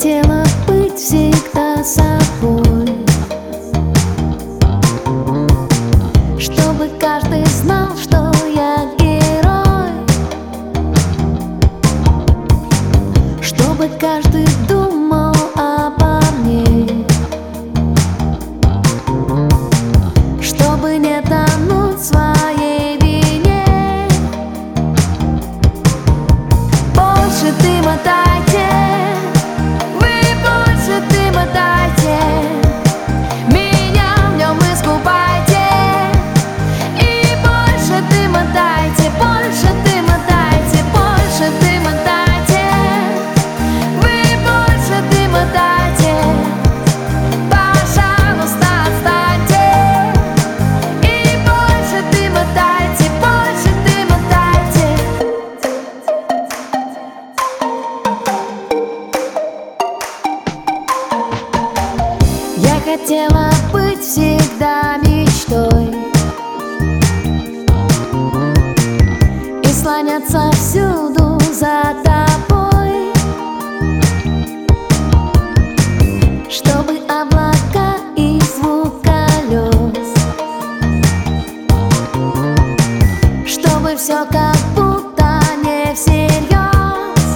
хотела быть всегда собой, чтобы каждый знал, что я герой, чтобы каждый думал обо мне, чтобы не тонуть в своей вине. Больше дыма дайте, вы больше дыма дайте, меня в нем искупайте. И больше дыма дайте, больше дыма дайте, больше дыма дайте, вы больше дыма дайте. Пожалуйста, отстаньте. И больше дыма дайте, больше дыма дайте. Я хотела быть всегда мечтой и слоняться всюду за тобой, чтобы облака и звук колес, чтобы все как будто не всерьез.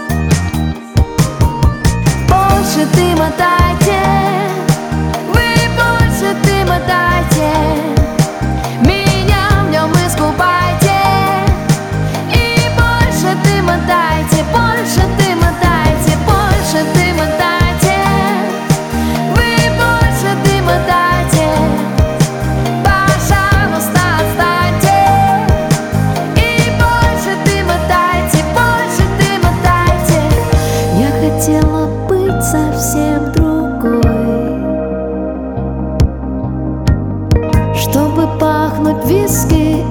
Больше дыма дайте, вы больше дыма дайте, меня в нем искупайте. И больше дыма дайте, больше дыма дайте, больше дыма дайте, вы больше дыма дайте. Пожалуйста, отстаньте. И больше дыма дайте, больше дыма дайте. Я хотела быть совсем другой, чтобы пахнуть виски